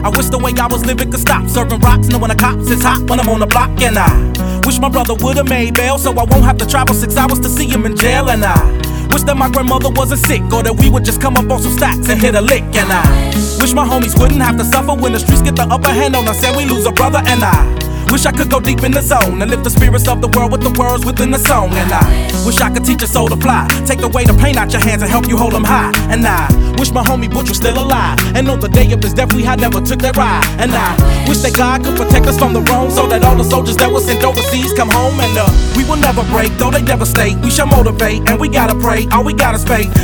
I wish the way I was living could stop. Serving rocks, knowing the cops is hot when I'm on the block. And I wish my brother would've made bail, so I won't have to travel 6 hours to see him in jail. And I wish that my grandmother wasn't sick, or that we would just come up on some stacks and hit a lick. And I wish my homies wouldn't have to suffer when the streets get the upper hand on us and we lose a brother. And I wish I could go deep in the zone and lift the spirits of the world with the words within the song. And I wish I could teach a soul to fly, take away the pain out your hands and help you hold them high. And I wish my homie Butch was still alive, and on the day of his death we had never took that ride. And I wish that God could protect us from the wrong, so that all the soldiers that were sent overseas come home. And we will never break, though they devastate. We shall motivate, and we gotta pray, all we gotta faith.